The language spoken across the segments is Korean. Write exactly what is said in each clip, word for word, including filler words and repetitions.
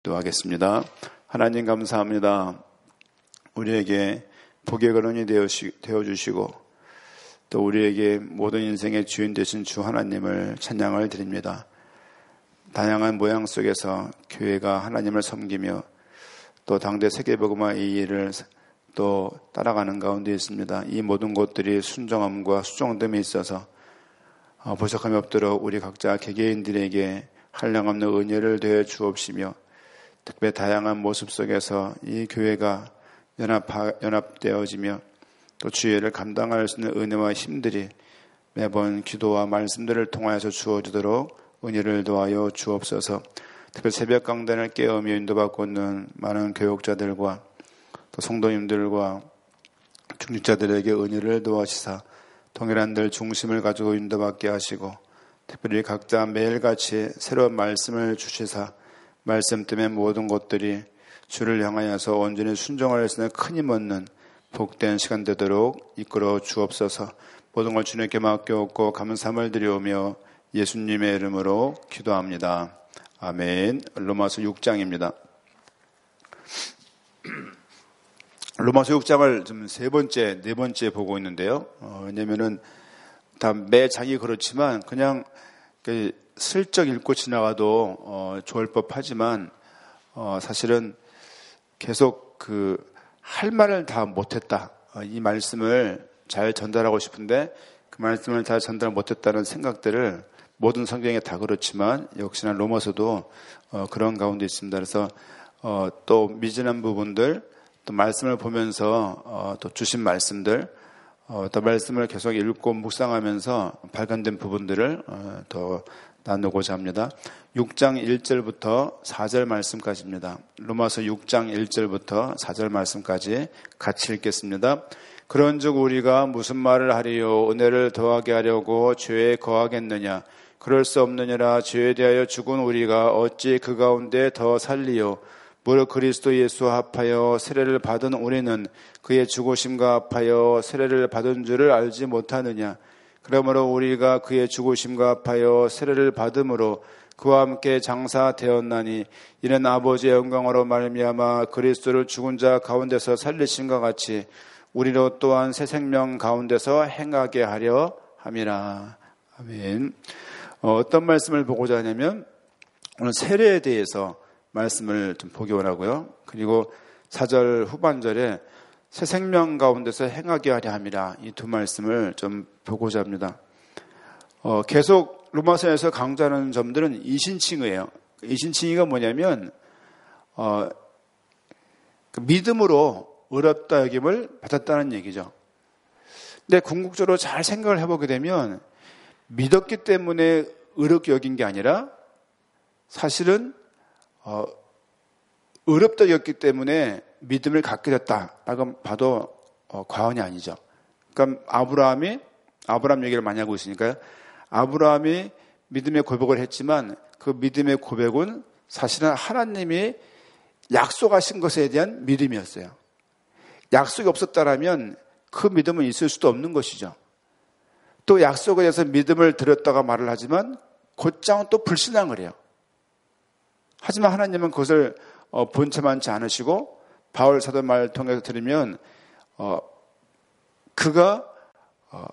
기도하겠습니다. 하나님 감사합니다. 우리에게 복의 근원이 되어주시고 또 우리에게 모든 인생의 주인 되신 주 하나님을 찬양을 드립니다. 다양한 모양 속에서 교회가 하나님을 섬기며 또 당대 세계복음화 이 일을 또 따라가는 가운데 있습니다. 이 모든 것들이 순종함과 수종됨에 있어서 부족함이 없도록 우리 각자 개개인들에게 한량없는 은혜를 되어 주옵시며 특별히 다양한 모습 속에서 이 교회가 연합, 연합되어지며 또 주의를 감당할 수 있는 은혜와 힘들이 매번 기도와 말씀들을 통하여서 주어지도록 은혜를 도하여 주옵소서. 특별히 새벽 강단을 깨우며 인도받고 있는 많은 교육자들과 또 성도님들과 중직자들에게 은혜를 도와주시사 동일한 늘 중심을 가지고 인도받게 하시고 특별히 각자 매일같이 새로운 말씀을 주시사 말씀 때문에 모든 것들이 주를 향하여서 온전히 순종할 수 있는 큰 힘 얻는 복된 시간 되도록 이끌어 주옵소서. 모든 걸 주님께 맡겨오고 감사함을 드리오며 예수님의 이름으로 기도합니다. 아멘. 로마서 육 장입니다. 로마서 육 장을 좀 세 번째, 네 번째 보고 있는데요. 어, 왜냐면은 다 매 장이 그렇지만 그냥 그 슬쩍 읽고 지나가도 어, 좋을 법하지만 어, 사실은 계속 그 할 말을 다 못했다. 어, 이 말씀을 잘 전달하고 싶은데 그 말씀을 잘 전달 못했다는 생각들을 모든 성경에 다 그렇지만 역시나 로마서도 어, 그런 가운데 있습니다. 그래서 어, 또 미진한 부분들 또 말씀을 보면서 어, 또 주신 말씀들 어, 또 말씀을 계속 읽고 묵상하면서 발견된 부분들을 어, 더 나누고자 합니다. 육 장 일 절부터 사 절 말씀까지입니다. 로마서 육 장 일 절부터 사 절 말씀까지 같이 읽겠습니다. 그런즉 우리가 무슨 말을 하리요? 은혜를 더하게 하려고 죄에 거하겠느냐? 그럴 수 없느니라. 죄에 대하여 죽은 우리가 어찌 그 가운데 더 살리요? 무릇 그리스도 예수와 합하여 세례를 받은 우리는 그의 죽으심과 합하여 세례를 받은 줄을 알지 못하느냐? 그러므로 우리가 그의 죽으심과 합하여 세례를 받음으로 그와 함께 장사되었나니 이는 아버지의 영광으로 말미암아 그리스도를 죽은 자 가운데서 살리심과 같이 우리로 또한 새 생명 가운데서 행하게 하려 함이라. 아멘. 어, 어떤 말씀을 보고자 하냐면 오늘 세례에 대해서 말씀을 좀 보기 원하고요. 그리고 사 절 후반절에 새 생명 가운데서 행하게 하려 함이라. 이 두 말씀을 좀 보고자 합니다. 어, 계속 로마서에서 강조하는 점들은 이신칭의예요. 이신칭의가 뭐냐면 어, 그 믿음으로 의롭다 여김을 받았다는 얘기죠. 근데 궁극적으로 잘 생각을 해보게 되면 믿었기 때문에 의롭게 여긴 게 아니라 사실은 어, 의롭다 여겼기 때문에 믿음을 갖게 됐다라고 봐도 어, 과언이 아니죠. 그러니까 아브라함이 아브라함 얘기를 많이 하고 있으니까요. 아브라함이 믿음의 고백을 했지만 그 믿음의 고백은 사실은 하나님이 약속하신 것에 대한 믿음이었어요. 약속이 없었다라면 그 믿음은 있을 수도 없는 것이죠. 또 약속에 대해서 믿음을 드렸다가 말을 하지만 곧장 또 불신앙을 해요. 하지만 하나님은 그것을 어, 본체만치 않으시고 바울 사도 말을 통해서 들으면 어, 그가 어,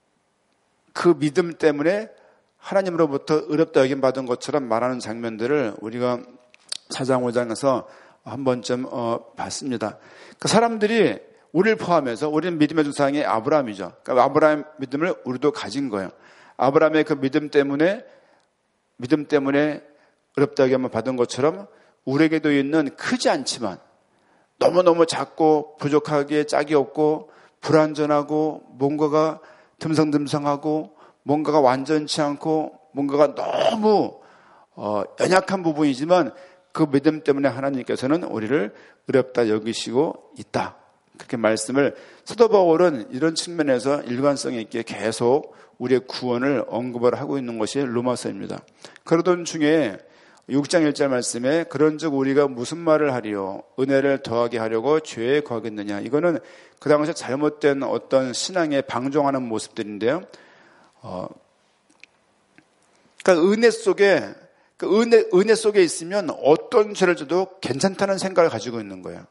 그 믿음 때문에 하나님으로부터 의롭다 여김 받은 것처럼 말하는 장면들을 우리가 사 장 오 장에서 한 번쯤 어, 봤습니다. 그러니까 사람들이 우리를 포함해서 우리는 믿음의 조상이 아브라함이죠. 그러니까 아브라함 믿음을 우리도 가진 거예요. 아브라함의 그 믿음 때문에 믿음 때문에 의롭다 여김을 받은 것처럼 우리에게도 있는 크지 않지만 너무너무 작고 부족하기에 짝이 없고 불완전하고 뭔가가 듬성듬성하고 뭔가가 완전치 않고 뭔가가 너무 어, 연약한 부분이지만 그 믿음 때문에 하나님께서는 우리를 의롭다 여기시고 있다. 그렇게 말씀을 사도 바울은 이런 측면에서 일관성 있게 계속 우리의 구원을 언급을 하고 있는 것이 로마서입니다. 그러던 중에 육 장 일 절 말씀에 그런즉 우리가 무슨 말을 하리요? 은혜를 더하게 하려고 죄에 거하겠느냐? 이거는 그 당시에 잘못된 어떤 신앙에 방종하는 모습들인데요. 어, 그러니까 은혜 속에 그 은혜, 은혜 속에 있으면 어떤 죄를 져도 괜찮다는 생각을 가지고 있는 거예요.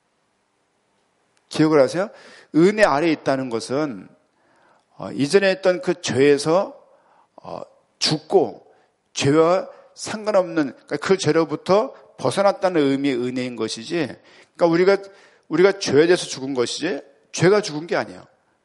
기억을 하세요? 은혜 아래에 있다는 것은 어, 이전에 했던 그 죄에서 어, 죽고 죄와 상관없는 그러니까 그 죄로부터 벗어났다는 의미의 은혜인 것이지, 그러니까 우리가 우리가 죄에 대해서 죽은 것이지 죄가 죽은 게 아니에요.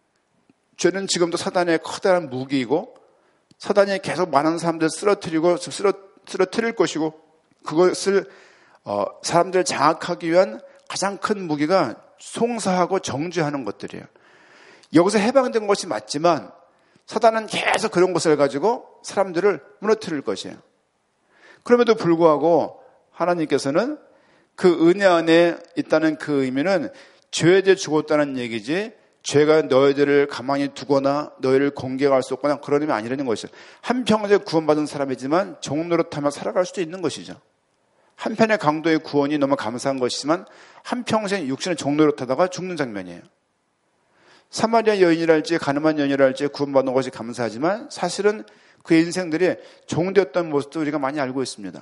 죄는 지금도 사단의 커다란 무기이고 사단이 계속 많은 사람들을 쓰러뜨리고 쓰러, 쓰러뜨릴 것이고 그것을 어, 사람들을 장악하기 위한 가장 큰 무기가 송사하고 정죄하는 것들이에요. 여기서 해방된 것이 맞지만 사단은 계속 그런 것을 가지고 사람들을 무너뜨릴 것이에요. 그럼에도 불구하고 하나님께서는 그 은혜 안에 있다는 그 의미는 죄에 대해 죽었다는 얘기지 죄가 너희들을 가만히 두거나 너희를 공개할 수 없거나 그런 의미 아니라는 것이죠. 한평생 구원받은 사람이지만 종노릇하며 살아갈 수도 있는 것이죠. 한편의 강도의 구원이 너무 감사한 것이지만 한평생 육신의 종노릇하다가 죽는 장면이에요. 사마리아 여인이랄지 가늠한 여인이랄지 구원받는 것이 감사하지만 사실은 그의 인생들이 종되었던 모습도 우리가 많이 알고 있습니다.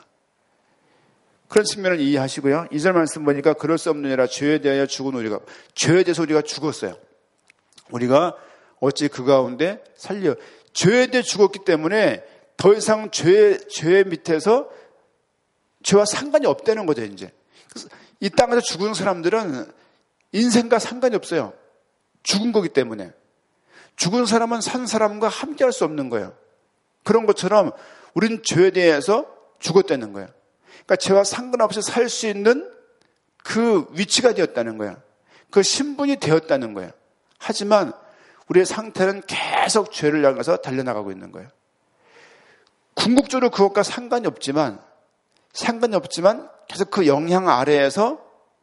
그런 측면을 이해하시고요. 이 절 말씀 보니까 그럴 수 없느니라 죄에 대하여 죽은 우리가, 죄에 대해서 우리가 죽었어요. 우리가 어찌 그 가운데 살려, 죄에 대해 죽었기 때문에 더 이상 죄, 죄 밑에서 죄와 상관이 없다는 거죠, 이제. 이 땅에서 죽은 사람들은 인생과 상관이 없어요. 죽은 거기 때문에. 죽은 사람은 산 사람과 함께 할 수 없는 거예요. 그런 것처럼 우리는 죄에 대해서 죽었다는 거예요. 그러니까 죄와 상관없이 살 수 있는 그 위치가 되었다는 거예요. 그 신분이 되었다는 거예요. 하지만 우리의 상태는 계속 죄를 향해서 달려나가고 있는 거예요. 궁극적으로 그것과 상관이 없지만 상관이 없지만 계속 그 영향 아래에서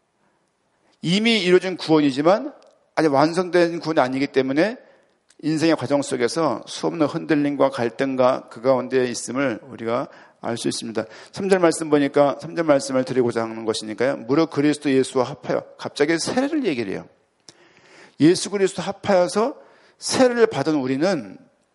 이미 이루어진 구원이지만 아직 완성된 구원이 아니기 때문에 인생의 과정 속에서 수없는 흔들림과 갈등과 그 가운데 있음을 우리가 알 수 있습니다. 삼 절 말씀 보니까 삼 절 말씀을 드리고자 하는 것이니까요. 무릇 그리스도 예수와 합하여, 갑자기 세례를 얘기를 해요. 예수 그리스도 합하여서 세례를 받은 우리는,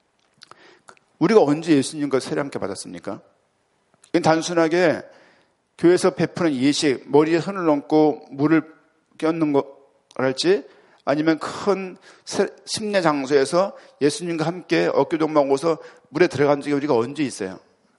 우리가 언제 예수님과 세례 함께 받았습니까? 이건 단순하게 교회에서 베푸는 예식, 머리에 손을 얹고 물을 껴얹는 거랄지 아니면 큰 심례 장소에서 예수님과 함께 어깨동무하고서 물에 들어간 적이 우리가 언제 있어요?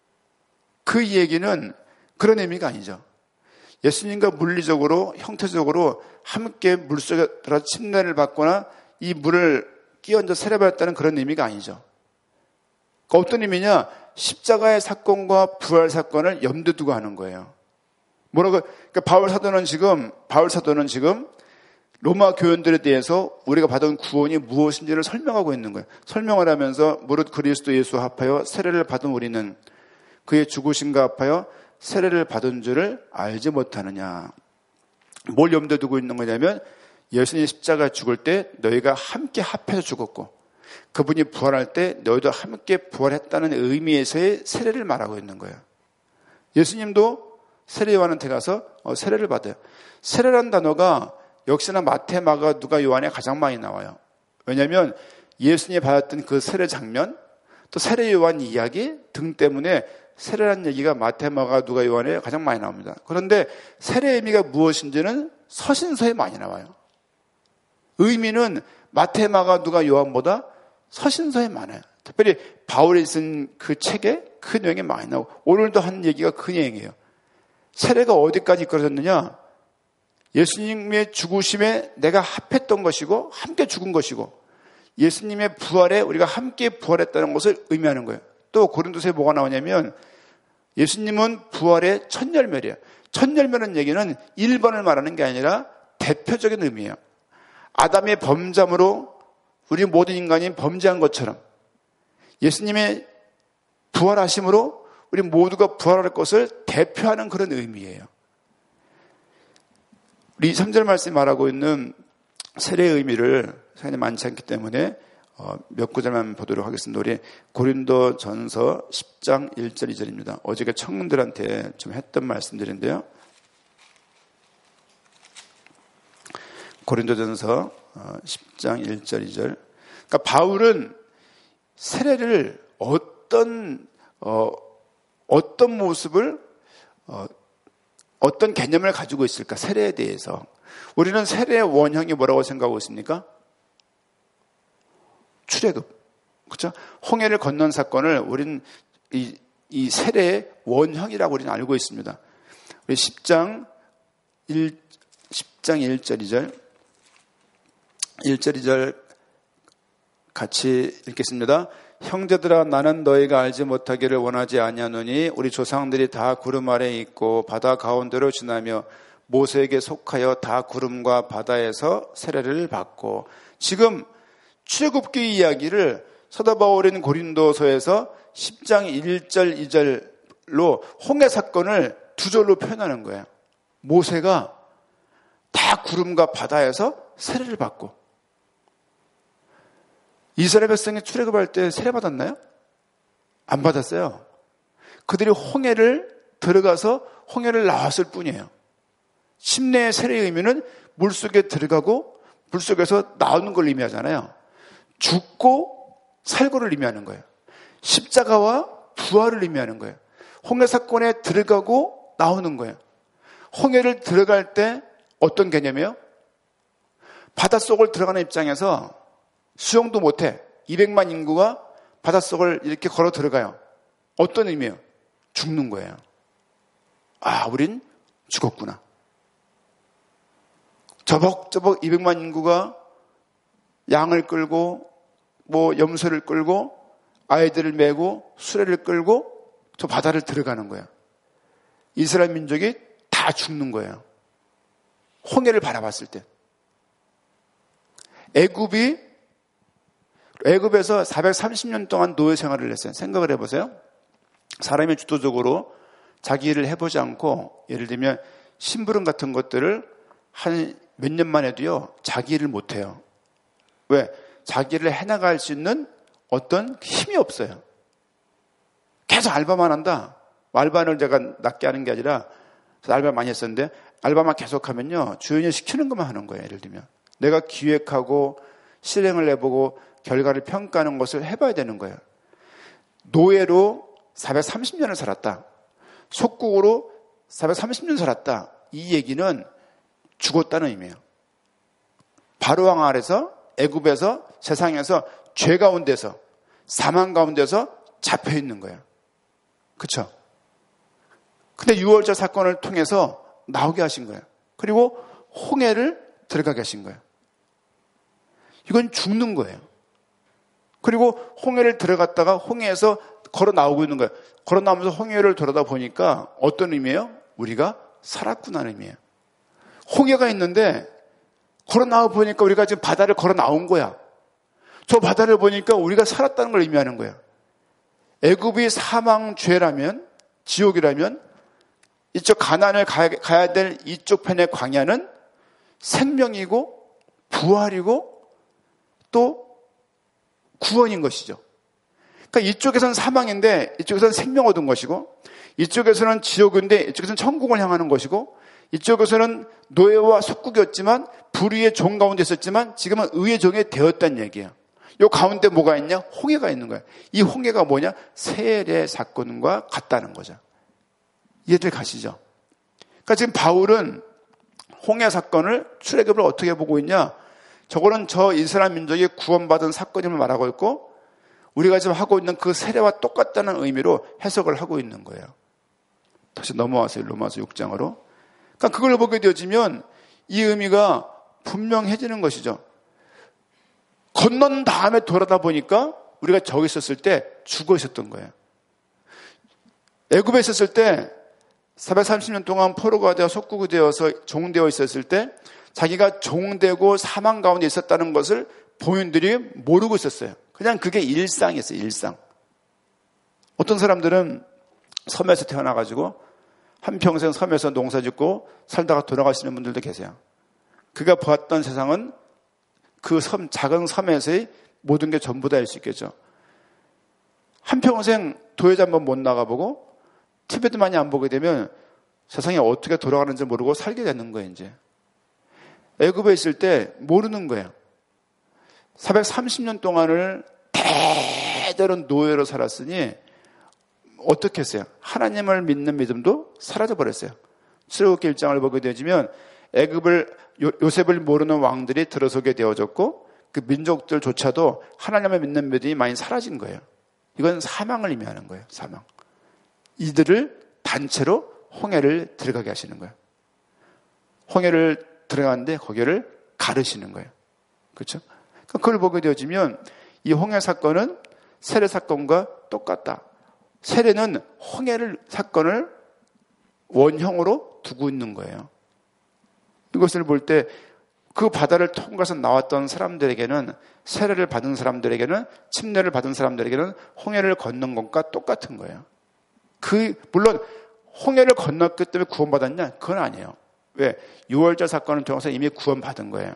그 얘기는 그런 의미가 아니죠. 예수님과 물리적으로, 형태적으로 함께 물속에 들어 침례를 받거나 이 물을 끼얹어 세례받았다는 그런 의미가 아니죠. 그러니까 어떤 의미냐? 십자가의 사건과 부활 사건을 염두에 두고 하는 거예요. 뭐라고? 그러니까 바울 사도는 지금, 바울 사도는 지금 로마 교인들에 대해서 우리가 받은 구원이 무엇인지를 설명하고 있는 거예요. 설명을 하면서 무릇 그리스도 예수와 합하여 세례를 받은 우리는 그의 죽으심과 합하여 세례를 받은 줄을 알지 못하느냐. 뭘 염두에 두고 있는 거냐면 예수님이 십자가에 죽을 때 너희가 함께 합해서 죽었고 그분이 부활할 때 너희도 함께 부활했다는 의미에서의 세례를 말하고 있는 거예요. 예수님도 세례요한한테 가서 세례를 받아요. 세례라는 단어가 역시나 마태, 마가, 누가, 요한에 가장 많이 나와요. 왜냐하면 예수님이 받았던 그 세례 장면, 또 세례 요한 이야기 등 때문에 세례라는 얘기가 마태, 마가, 누가, 요한에 가장 많이 나옵니다. 그런데 세례의 의미가 무엇인지는 서신서에 많이 나와요. 의미는 마태, 마가, 누가, 요한보다 서신서에 많아요. 특별히 바울이 쓴 그 책에 그 내용이 많이 나오고 오늘도 한 얘기가 그 내용이에요. 세례가 어디까지 이끌어졌느냐? 예수님의 죽으심에 내가 합했던 것이고 함께 죽은 것이고 예수님의 부활에 우리가 함께 부활했다는 것을 의미하는 거예요. 또 고린도서에 뭐가 나오냐면 예수님은 부활의 첫 열매래요. 첫 열매라는 얘기는 일 번을 말하는 게 아니라 대표적인 의미예요. 아담의 범죄함으로 우리 모든 인간이 범죄한 것처럼 예수님의 부활하심으로 우리 모두가 부활할 것을 대표하는 그런 의미예요. 우리 삼 절 말씀이 말하고 있는 세례의 의미를 시간이 많지 않기 때문에 몇 구절만 보도록 하겠습니다. 우리 고린도 전서 십 장 일 절 이 절입니다. 어저께 청년들한테 좀 했던 말씀들인데요. 고린도 전서 십 장 일 절 이 절. 그러니까 바울은 세례를 어떤 어, 어떤 모습을 어, 어떤 개념을 가지고 있을까? 세례에 대해서. 우리는 세례의 원형이 뭐라고 생각하고 있습니까? 출애굽. 그렇죠? 홍해를 건넌 사건을 우리는 이, 이 세례의 원형이라고 우리는 알고 있습니다. 우리 십 장 일, 십 장 일 절 이 절 일 절 이 절 같이 읽겠습니다. 형제들아 나는 너희가 알지 못하기를 원하지 아니하노니 우리 조상들이 다 구름 아래에 있고 바다 가운데로 지나며 모세에게 속하여 다 구름과 바다에서 세례를 받고. 지금 출애굽기 이야기를 사도 바울은 고린도서에서 십 장 일 절 이 절로 홍해 사건을 두 절로 표현하는 거예요. 모세가 다 구름과 바다에서 세례를 받고. 이스라엘 백성이 출애굽할 때 세례 받았나요? 안 받았어요. 그들이 홍해를 들어가서 홍해를 나왔을 뿐이에요. 침례의 세례의 의미는 물속에 들어가고 물속에서 나오는 걸 의미하잖아요. 죽고 살고를 의미하는 거예요. 십자가와 부활을 의미하는 거예요. 홍해 사건에 들어가고 나오는 거예요. 홍해를 들어갈 때 어떤 개념이에요? 바닷속을 들어가는 입장에서 수영도 못해. 이백만 인구가 바닷속을 이렇게 걸어 들어가요. 어떤 의미예요? 죽는 거예요. 아, 우린 죽었구나. 저벅저벅 이백만 인구가 양을 끌고 뭐 염소를 끌고 아이들을 메고 수레를 끌고 저 바다를 들어가는 거예요. 이스라엘 민족이 다 죽는 거예요. 홍해를 바라봤을 때. 애굽이 애굽에서 사백삼십 년 동안 노예 생활을 했어요. 생각을 해보세요. 사람이 주도적으로 자기 일을 해보지 않고 예를 들면 심부름 같은 것들을 한 몇 년만 해도요. 자기 일을 못해요. 왜? 자기 일을 해나갈 수 있는 어떤 힘이 없어요. 계속 알바만 한다. 알바를 제가 낮게 하는 게 아니라 알바 많이 했었는데 알바만 계속하면요. 주인이 시키는 것만 하는 거예요. 예를 들면 내가 기획하고 실행을 해보고 결과를 평가하는 것을 해봐야 되는 거예요. 노예로 사백삼십 년을 살았다. 속국으로 사백삼십 년 살았다. 이 얘기는 죽었다는 의미예요. 바로왕 아래서 애굽에서 세상에서 죄 가운데서 사망 가운데서 잡혀 있는 거예요. 그렇죠? 근데 유월절 사건을 통해서 나오게 하신 거예요. 그리고 홍해를 들어가게 하신 거예요. 이건 죽는 거예요. 그리고 홍해를 들어갔다가 홍해에서 걸어 나오고 있는 거예요. 걸어 나오면서 홍해를 돌아다 보니까 어떤 의미예요? 우리가 살았구나는 의미예요. 홍해가 있는데 걸어 나와 보니까 우리가 지금 바다를 걸어 나온 거야. 저 바다를 보니까 우리가 살았다는 걸 의미하는 거야. 애굽이 사망죄라면, 지옥이라면 이쪽 가나안을 가야, 가야 될 이쪽 편의 광야는 생명이고 부활이고 또 구원인 것이죠. 그러니까 이쪽에서는 사망인데 이쪽에서는 생명 얻은 것이고, 이쪽에서는 지옥인데 이쪽에서는 천국을 향하는 것이고, 이쪽에서는 노예와 속국이었지만 불의의 종 가운데 있었지만 지금은 의의 종이 되었다는 얘기예요. 이 가운데 뭐가 있냐? 홍해가 있는 거예요. 이 홍해가 뭐냐? 세례 사건과 같다는 거죠. 이해들 가시죠? 그러니까 지금 바울은 홍해 사건을, 출애굽을 어떻게 보고 있냐? 저거는 저 이스라엘 민족이 구원받은 사건임을 말하고 있고, 우리가 지금 하고 있는 그 세례와 똑같다는 의미로 해석을 하고 있는 거예요. 다시 넘어와서 로마서 육 장으로. 그러니까 그걸 보게 되어지면 이 의미가 분명해지는 것이죠. 건넌 다음에 돌아다 보니까 우리가 저기 있었을 때 죽어 있었던 거예요. 애굽에 있었을 때 사백삼십 년 동안 포로가 되어 속국이 되어서 종되어 있었을 때 자기가 종되고 사망 가운데 있었다는 것을 본인들이 모르고 있었어요. 그냥 그게 일상이었어요. 일상. 어떤 사람들은 섬에서 태어나가지고 한평생 섬에서 농사짓고 살다가 돌아가시는 분들도 계세요. 그가 보았던 세상은 그 섬, 작은 섬에서의 모든 게 전부 다일 수 있겠죠. 한평생 도예자 한번 못 나가보고 티비도 많이 안 보게 되면 세상이 어떻게 돌아가는지 모르고 살게 되는 거예요. 이제 애굽에 있을 때 모르는 거예요. 사백삼십 년 동안을 대대로 노예로 살았으니 어떻게 했어요? 하나님을 믿는 믿음도 사라져버렸어요. 출애굽기 일 장을 보게 되지면 애굽을 요, 요셉을 모르는 왕들이 들어서게 되어졌고 그 민족들조차도 하나님을 믿는 믿음이 많이 사라진 거예요. 이건 사망을 의미하는 거예요. 사망. 이들을 단체로 홍해를 들어가게 하시는 거예요. 홍해를 들어가는데 거기를 가르시는 거예요. 그렇죠? 그걸 보게 되어지면 이 홍해 사건은 세례 사건과 똑같다. 세례는 홍해를 사건을 원형으로 두고 있는 거예요. 이것을 볼 때 그 바다를 통과해서 나왔던 사람들에게는 세례를 받은 사람들에게는 침례를 받은 사람들에게는 홍해를 건넌 것과 똑같은 거예요. 그 물론 홍해를 건넜기 때문에 구원받았냐? 그건 아니에요. 왜? 유월절 사건을 통해서 이미 구원받은 거예요.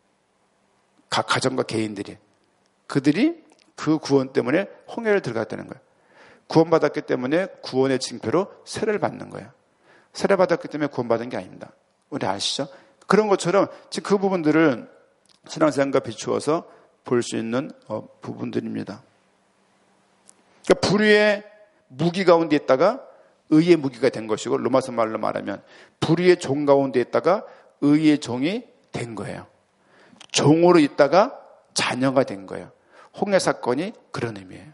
각 가정과 개인들이. 그들이 그 구원 때문에 홍해를 들어갔다는 거예요. 구원받았기 때문에 구원의 징표로 세례를 받는 거예요. 세례받았기 때문에 구원받은 게 아닙니다. 우리 아시죠? 그런 것처럼 지금 그 부분들을 신앙생활과 비추어서 볼 수 있는 어, 부분들입니다. 그러니까 불의의 무기 가운데 있다가 의의 무기가 된 것이고, 로마서 말로 말하면 불의의 종 가운데 있다가 의의 종이 된 거예요. 종으로 있다가 자녀가 된 거예요. 홍해 사건이 그런 의미예요.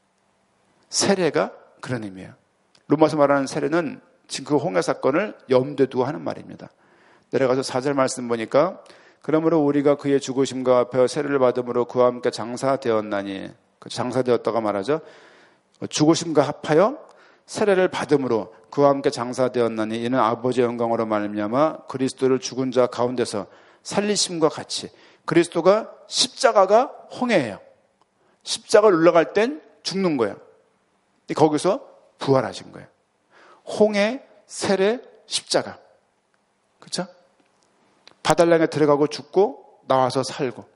세례가 그런 의미예요. 로마서 말하는 세례는 지금 그 홍해 사건을 염두에 두고 하는 말입니다. 내려가서 사 절 말씀 보니까 그러므로 우리가 그의 죽으심과 합하여 세례를 받음으로 그와 함께 장사되었나니, 장사되었다가 말하죠. 죽으심과 합하여 세례를 받음으로 그와 함께 장사되었나니 이는 아버지의 영광으로 말미암아 그리스도를 죽은 자 가운데서 살리심과 같이. 그리스도가 십자가가 홍해예요. 십자가를 올라갈 땐 죽는 거예요. 거기서 부활하신 거예요. 홍해, 세례, 십자가. 그렇죠? 바다랑에 들어가고 죽고 나와서 살고,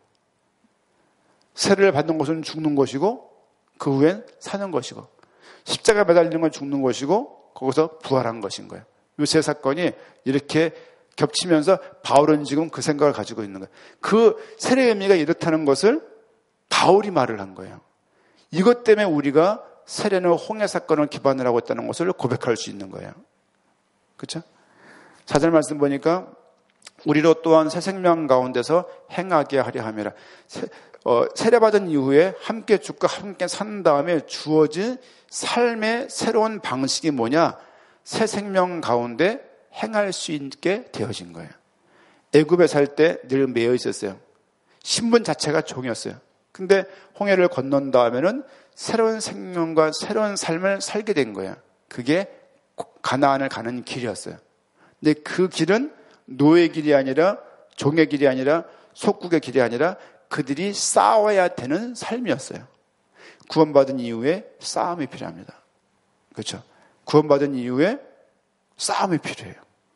세례를 받는 것은 죽는 것이고 그 후엔 사는 것이고, 십자가에 매달리는 건 죽는 것이고 거기서 부활한 것인 거예요. 이 세 사건이 이렇게 겹치면서 바울은 지금 그 생각을 가지고 있는 거예요. 그 세례의 의미가 이렇다는 것을 바울이 말을 한 거예요. 이것 때문에 우리가 세례는 홍해 사건을 기반으로 하고 있다는 것을 고백할 수 있는 거예요. 그렇죠? 사 절 말씀 보니까 우리로 또한 새 생명 가운데서 행하게 하려 함이라. 세, 어, 세례받은 이후에 함께 죽고 함께 산 다음에 주어진 삶의 새로운 방식이 뭐냐? 새 생명 가운데 행할 수 있게 되어진 거예요. 애굽에 살 때 늘 매여 있었어요. 신분 자체가 종이었어요. 근데 홍해를 건넌 다음에는 새로운 생명과 새로운 삶을 살게 된 거예요. 그게 가나안을 가는 길이었어요. 근데 그 길은 노예 길이 아니라, 종의 길이 아니라, 속국의 길이 아니라 그들이 싸워야 되는 삶이었어요. 구원받은 이후에 싸움이 필요합니다. 그렇죠? 구원받은 이후에 싸움이 필요해요.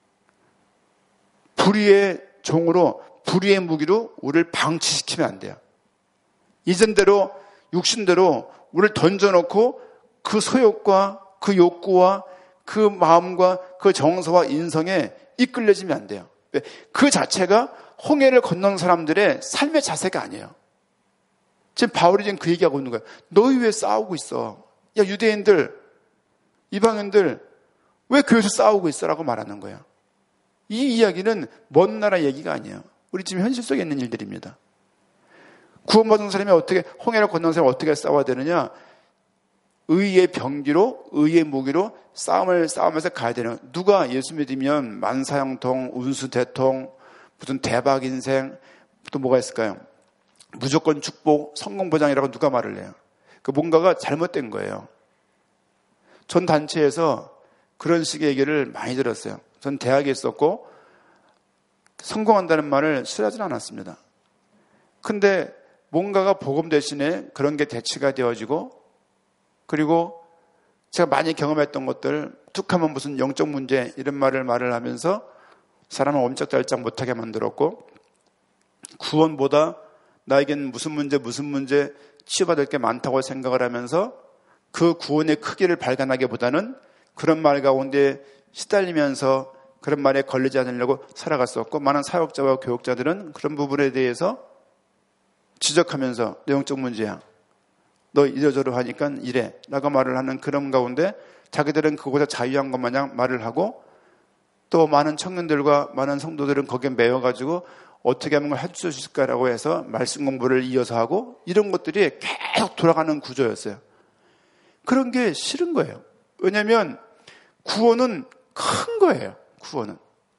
불의의 종으로, 불의의 무기로 우리를 방치시키면 안 돼요. 이전대로, 육신대로 우리를 던져놓고 그 소욕과 그 욕구와 그 마음과 그 정서와 인성에 이끌려지면 안 돼요. 그 자체가 홍해를 건넌 사람들의 삶의 자세가 아니에요. 지금 바울이 지금 그 얘기하고 있는 거예요. 너희 왜 싸우고 있어? 야, 유대인들, 이방인들 왜 교회에서 싸우고 있어? 라고 말하는 거예요. 이 이야기는 먼 나라 얘기가 아니에요. 우리 지금 현실 속에 있는 일들입니다. 구원받은 사람이 어떻게, 홍해를 건넌 사람이 어떻게 싸워야 되느냐? 의의 병기로, 의의 무기로 싸움을 싸우면서 가야 되는. 누가 예수 믿으면 만사형통, 운수대통, 무슨 대박 인생, 또 뭐가 있을까요? 무조건 축복, 성공보장이라고 누가 말을 해요? 그 뭔가가 잘못된 거예요. 전 단체에서 그런 식의 얘기를 많이 들었어요. 전 대학에 있었고 성공한다는 말을 싫어하지는 않았습니다. 근데 뭔가가 복음 대신에 그런 게 대치가 되어지고, 그리고 제가 많이 경험했던 것들, 툭하면 무슨 영적 문제 이런 말을 말을 하면서 사람을 엄짝달짝 못하게 만들었고, 구원보다 나에겐 무슨 문제 무슨 문제 치유받을 게 많다고 생각을 하면서 그 구원의 크기를 발견하기보다는 그런 말 가운데 시달리면서 그런 말에 걸리지 않으려고 살아갔었고, 많은 사역자와 교육자들은 그런 부분에 대해서 지적하면서 영적 문제야, 너 이러저러 하니까 이래 라고 말을 하는 그런 가운데 자기들은 그보다 자유한 것 마냥 말을 하고 또 많은 청년들과 많은 성도들은 거기에 매여가지고 어떻게 하면 할 수 있을까라고 해서 말씀 공부를 이어서 하고 이런 것들이 계속 돌아가는 구조였어요. 그런 게 싫은 거예요. 왜냐하면 구원은 큰 거예요. 구원은.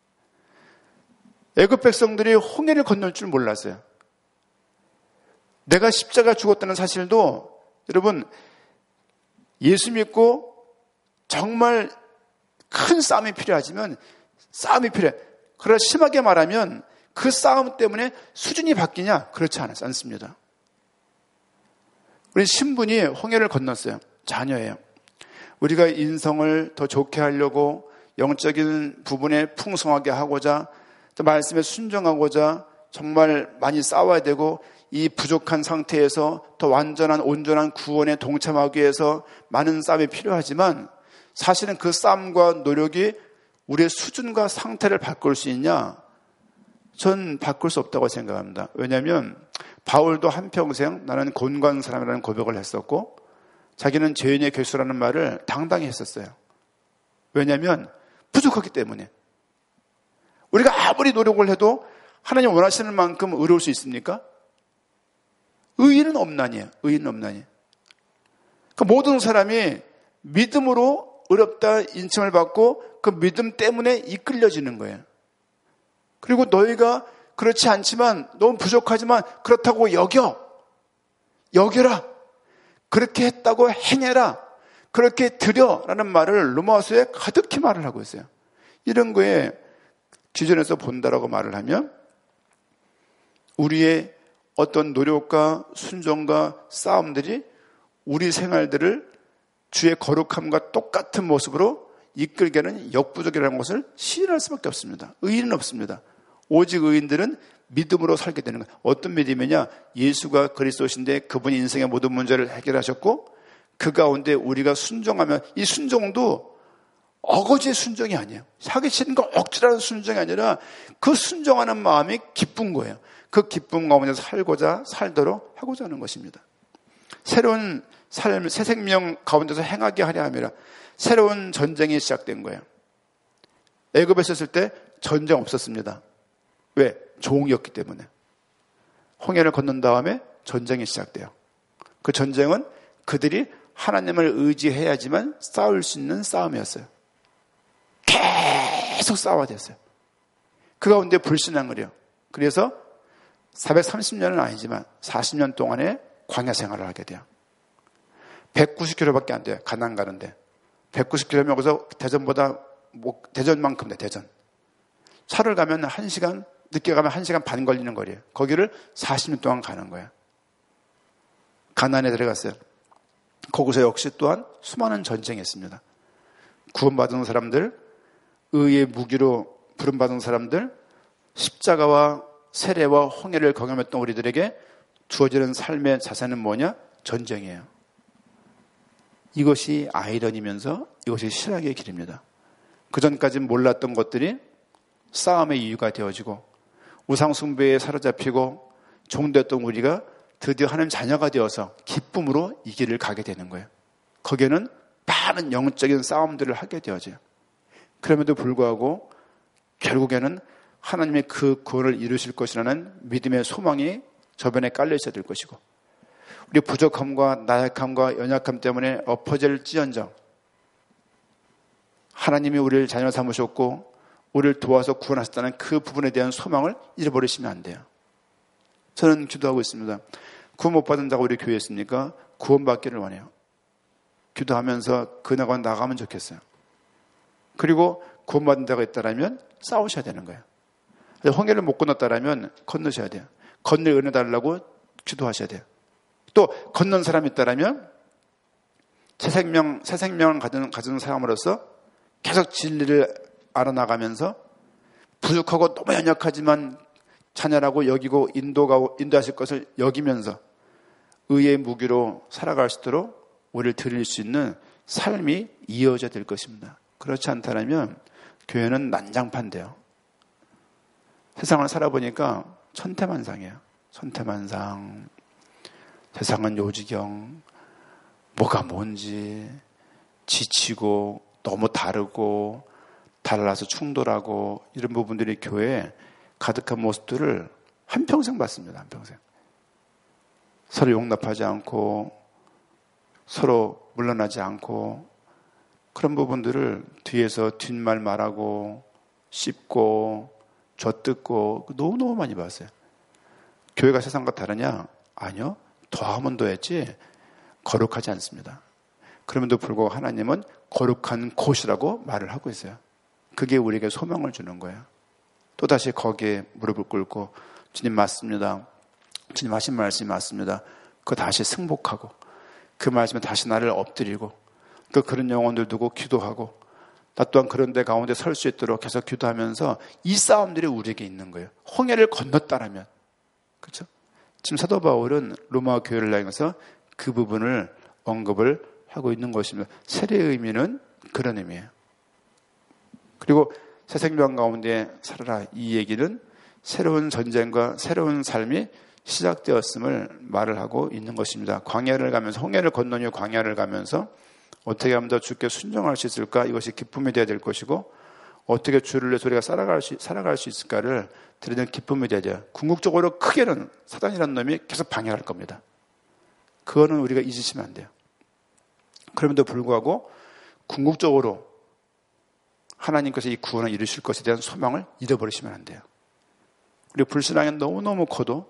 애굽 백성들이 홍해를 건널 줄 몰랐어요. 내가 십자가 죽었다는 사실도 여러분 예수 믿고 정말 큰 싸움이 필요하지만 싸움이 필요해. 그러나 심하게 말하면 그 싸움 때문에 수준이 바뀌냐? 그렇지 않습니다. 우리 신분이 홍해를 건넜어요. 자녀예요. 우리가 인성을 더 좋게 하려고 영적인 부분에 풍성하게 하고자 또 말씀에 순종하고자 정말 많이 싸워야 되고 이 부족한 상태에서 더 완전한 온전한 구원에 동참하기 위해서 많은 싸움이 필요하지만 사실은 그 싸움과 노력이 우리의 수준과 상태를 바꿀 수 있냐? 전 바꿀 수 없다고 생각합니다. 왜냐하면 바울도 한평생 나는 곤고한 사람이라는 고백을 했었고 자기는 죄인의 괴수라는 말을 당당히 했었어요. 왜냐하면 부족하기 때문에. 우리가 아무리 노력을 해도 하나님 원하시는 만큼 의로울 수 있습니까? 의인은 없나니에요. 의인은 없나니. 그러니까 모든 사람이 믿음으로 의롭다 인칭을 받고 그 믿음 때문에 이끌려지는 거예요. 그리고 너희가 그렇지 않지만 너무 부족하지만 그렇다고 여겨. 여겨라. 그렇게 했다고 행해라. 그렇게 드려라는 말을 로마서에 가득히 말을 하고 있어요. 이런 거에 기존에서 본다라고 말을 하면 우리의 어떤 노력과 순종과 싸움들이 우리 생활들을 주의 거룩함과 똑같은 모습으로 이끌게는 역부족이라는 것을 시인할 수밖에 없습니다. 의인은 없습니다. 오직 의인들은 믿음으로 살게 되는 거예요. 어떤 믿음이냐? 예수가 그리스도신데 그분이 인생의 모든 문제를 해결하셨고 그 가운데 우리가 순종하면 이 순종도 어거지의 순종이 아니에요. 사기치는 거 억지라는 순종이 아니라 그 순종하는 마음이 기쁜 거예요. 그 기쁨 가운데서 살고자 살도록 하고자 하는 것입니다. 새로운 삶, 새 생명 가운데서 행하게 하려 함이라. 새로운 전쟁이 시작된 거예요. 애굽에 있었을 때 전쟁 없었습니다. 왜? 종이었기 때문에. 홍해를 건넌 다음에 전쟁이 시작돼요. 그 전쟁은 그들이 하나님을 의지해야지만 싸울 수 있는 싸움이었어요. 계속 싸워야 됐어요. 그 가운데 불신앙을 해요. 그래서 사백삼십 년은 아니지만 사십 년 동안의 광야 생활을 하게 돼요. 백구십 킬로미터밖에 안 돼요. 가나안 가는데. 백구십 킬로미터 여기서 대전보다 뭐 대전만큼 돼. 대전. 차를 가면 한 시간, 늦게 가면 한 시간 반 걸리는 거리예요. 거기를 사십 년 동안 가는 거예요. 가나안에 들어갔어요. 거기서 역시 또한 수많은 전쟁이 있습니다. 구원받은 사람들, 의의 무기로 부름받은 사람들, 십자가와 세례와 홍해를 경험했던 우리들에게 주어지는 삶의 자세는 뭐냐? 전쟁이에요. 이것이 아이러니면서 이것이 실학의 길입니다. 그전까지는 몰랐던 것들이 싸움의 이유가 되어지고 우상숭배에 사로잡히고 종되었던 우리가 드디어 하나님 자녀가 되어서 기쁨으로 이 길을 가게 되는 거예요. 거기에는 많은 영적인 싸움들을 하게 되어져요. 그럼에도 불구하고 결국에는 하나님의 그 구원을 이루실 것이라는 믿음의 소망이 저변에 깔려 있어야 될 것이고 우리 부족함과 나약함과 연약함 때문에 엎어질지언정 하나님이 우리를 자녀 삼으셨고 우리를 도와서 구원하셨다는 그 부분에 대한 소망을 잃어버리시면 안 돼요. 저는 기도하고 있습니다. 구원 못 받은 자가 우리 교회에 있습니까? 구원받기를 원해요. 기도하면서 그나가 나가면 좋겠어요. 그리고 구원받은 자가 있다면 싸우셔야 되는 거예요. 홍해를 못 건넜다면 건너셔야 돼요. 건널 은혜 달라고 기도하셔야 돼요. 또 건넌 사람이 있다면 새 생명, 새 생명을 가진, 가진 사람으로서 계속 진리를 알아나가면서 부족하고 너무 연약하지만 자녀라고 여기고 인도가, 인도하실 것을 여기면서 의의 무기로 살아갈 수 있도록 우리를 드릴 수 있는 삶이 이어져야 될 것입니다. 그렇지 않다면 교회는 난장판돼요. 세상을 살아보니까 천태만상이에요. 천태만상. 세상은 요지경. 뭐가 뭔지 지치고 너무 다르고 달라서 충돌하고 이런 부분들이 교회에 가득한 모습들을 한평생 봤습니다. 한평생. 서로 용납하지 않고 서로 물러나지 않고 그런 부분들을 뒤에서 뒷말 말하고 씹고 젖뜯고 너무너무 많이 봤어요. 교회가 세상과 다르냐? 아니요. 더하면 더했지 거룩하지 않습니다. 그럼에도 불구하고 하나님은 거룩한 곳이라고 말을 하고 있어요. 그게 우리에게 소명을 주는 거예요. 또다시 거기에 무릎을 꿇고 주님 맞습니다. 주님 하신 말씀이 맞습니다. 그거 다시 승복하고 그 말씀에 다시 나를 엎드리고 또 그런 영혼들 두고 기도하고 나 또한 그런 데 가운데 설 수 있도록 계속 기도하면서 이 싸움들이 우리에게 있는 거예요. 홍해를 건넜다라면. 그렇죠? 지금 사도 바울은 로마 교회를 향해서 그 부분을 언급을 하고 있는 것입니다. 세례의 의미는 그런 의미예요. 그리고 새 생명 가운데 살아라 이 얘기는 새로운 전쟁과 새로운 삶이 시작되었음을 말을 하고 있는 것입니다. 광야를 가면서 홍해를 건너니 광야를 가면서 어떻게 하면 더 주께 순종할 수 있을까? 이것이 기쁨이 되어야 될 것이고 어떻게 주를 위해서 우리가 살아갈 수, 살아갈 수 있을까를 드리는 기쁨이 되어야 돼요. 궁극적으로 크게는 사단이라는 놈이 계속 방해할 겁니다. 그거는 우리가 잊으시면 안 돼요. 그럼에도 불구하고 궁극적으로 하나님께서 이 구원을 이루실 것에 대한 소망을 잃어버리시면 안 돼요. 우리 불신앙이 너무너무 커도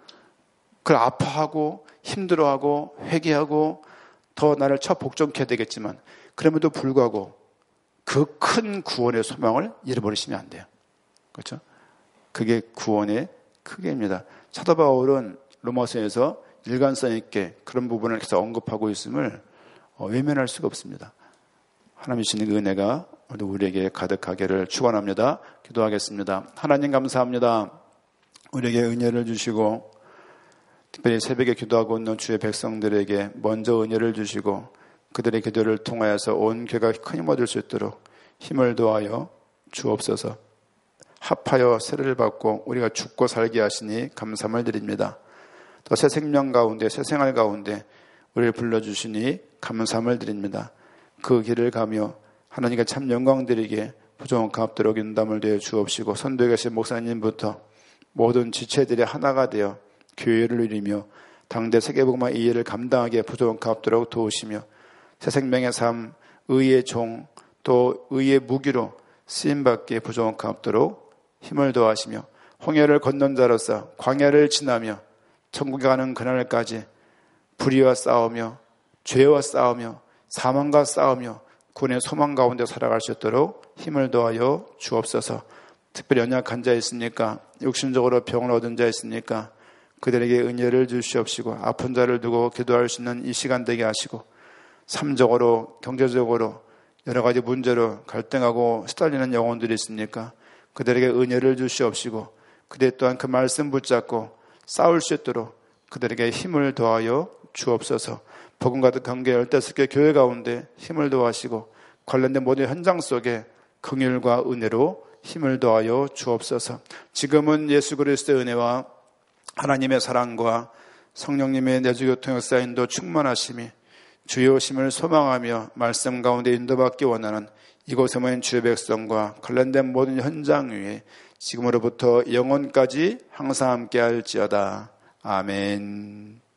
그걸 아파하고 힘들어하고 회개하고 더 나를 쳐 복종케 되겠지만 그럼에도 불구하고 그 큰 구원의 소망을 잃어버리시면 안 돼요. 그렇죠? 그게 구원의 크기입니다. 사도 바울은 로마서에서 일관성 있게 그런 부분을 계속 언급하고 있음을 외면할 수가 없습니다. 하나님 주시는 은혜가 우리에게 가득하기를 축원합니다. 기도하겠습니다. 하나님 감사합니다. 우리에게 은혜를 주시고 특별히 새벽에 기도하고 있는 주의 백성들에게 먼저 은혜를 주시고 그들의 기도를 통하여서 온 교회가 큰 힘을 얻을 수 있도록 힘을 더하여 주옵소서. 합하여 세례를 받고 우리가 죽고 살게 하시니 감사함을 드립니다. 또 새 생명 가운데 새 생활 가운데 우리를 불러주시니 감사함을 드립니다. 그 길을 가며 하나님께 참 영광 드리게 부족한 갚도록 인담을 되어 주옵시고 선도에 계신 목사님부터 모든 지체들이 하나가 되어 교회를 이루며 당대 세계복음화 이 일을 감당하게 부족한 갚도록 도우시며 새 생명의 삶, 의의 종, 또 의의 무기로 쓰임받기에 부족한 갚도록 힘을 더하시며 홍해를 건넌 자로서 광야를 지나며 천국에 가는 그날까지 불의와 싸우며 죄와 싸우며 사망과 싸우며 구원의 소망 가운데 살아갈 수 있도록 힘을 더하여 주옵소서. 특별히 연약한 자 있습니까? 육신적으로 병을 얻은 자 있습니까? 그들에게 은혜를 주시옵시고 아픈 자를 두고 기도할 수 있는 이 시간 되게 하시고 삶적으로 경제적으로 여러 가지 문제로 갈등하고 시달리는 영혼들이 있습니까? 그들에게 은혜를 주시옵시고 그들 또한 그 말씀 붙잡고 싸울 수 있도록 그들에게 힘을 더하여 주옵소서. 복음 가득한 게 열다섯 개 교회 가운데 힘을 더하시고 관련된 모든 현장 속에 긍휼과 은혜로 힘을 더하여 주옵소서. 지금은 예수 그리스도의 은혜와 하나님의 사랑과 성령님의 내주교통 역사인도 충만하심이 주의 오심을 소망하며 말씀 가운데 인도받기 원하는 이곳에 모인 주의 백성과 관련된 모든 현장 위에 지금으로부터 영원까지 항상 함께 할지어다. 아멘.